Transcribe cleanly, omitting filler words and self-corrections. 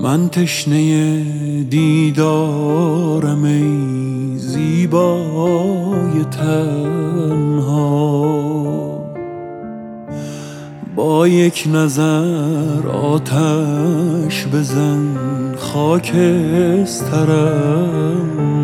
من تشنه دیدارم ای زیبای تنها، با یک نظر آتش بزن خاکسترم.